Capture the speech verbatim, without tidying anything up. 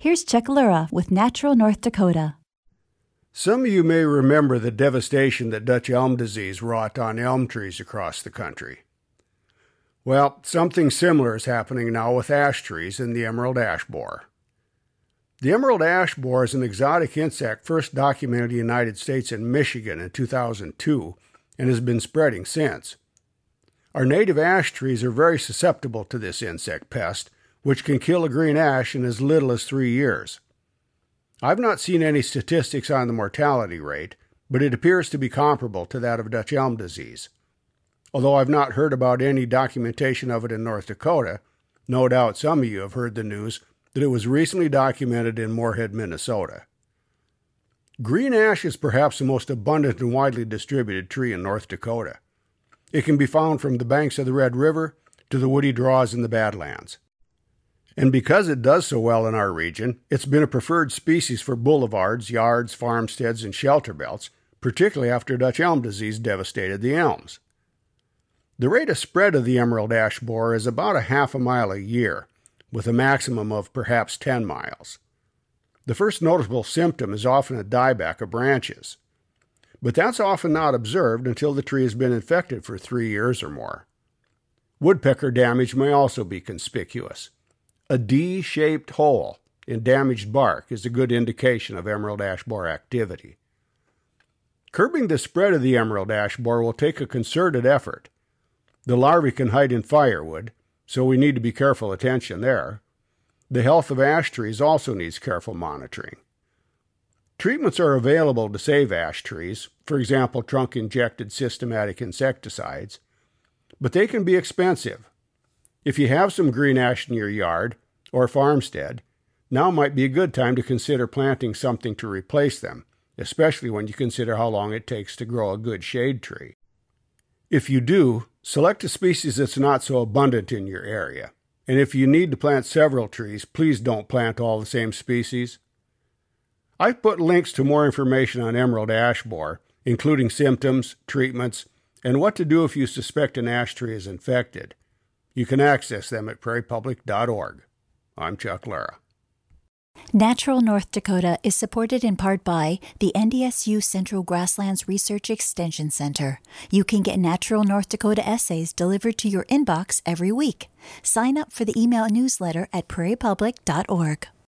Here's Chuck Lura with Natural North Dakota. Some of you may remember the devastation that Dutch elm disease wrought on elm trees across the country. Well, something similar is happening now with ash trees in the emerald ash borer. The emerald ash borer is an exotic insect first documented in the United States in Michigan in two thousand two and has been spreading since. Our native ash trees are very susceptible to this insect pest, which can kill a green ash in as little as three years. I've not seen any statistics on the mortality rate, but it appears to be comparable to that of Dutch elm disease. Although I've not heard about any documentation of it in North Dakota, no doubt some of you have heard the news that it was recently documented in Moorhead, Minnesota. Green ash is perhaps the most abundant and widely distributed tree in North Dakota. It can be found from the banks of the Red River to the woody draws in the Badlands. And because it does so well in our region, it's been a preferred species for boulevards, yards, farmsteads, and shelter belts, particularly after Dutch elm disease devastated the elms. The rate of spread of the emerald ash borer is about a half a mile a year, with a maximum of perhaps ten miles. The first noticeable symptom is often a dieback of branches, but that's often not observed until the tree has been infected for three years or more. Woodpecker damage may also be conspicuous. A D-shaped hole in damaged bark is a good indication of emerald ash borer activity. Curbing the spread of the emerald ash borer will take a concerted effort. The larvae can hide in firewood, so we need to be careful attention there. The health of ash trees also needs careful monitoring. Treatments are available to save ash trees, for example, trunk-injected systematic insecticides, but they can be expensive. If you have some green ash in your yard or farmstead, now might be a good time to consider planting something to replace them, especially when you consider how long it takes to grow a good shade tree. If you do, select a species that's not so abundant in your area. And if you need to plant several trees, please don't plant all the same species. I've put links to more information on emerald ash borer, including symptoms, treatments, and what to do if you suspect an ash tree is infected. You can access them at prairie public dot org. I'm Chuck Lura. Natural North Dakota is supported in part by the N D S U Central Grasslands Research Extension Center. You can get Natural North Dakota essays delivered to your inbox every week. Sign up for the email newsletter at prairie public dot org.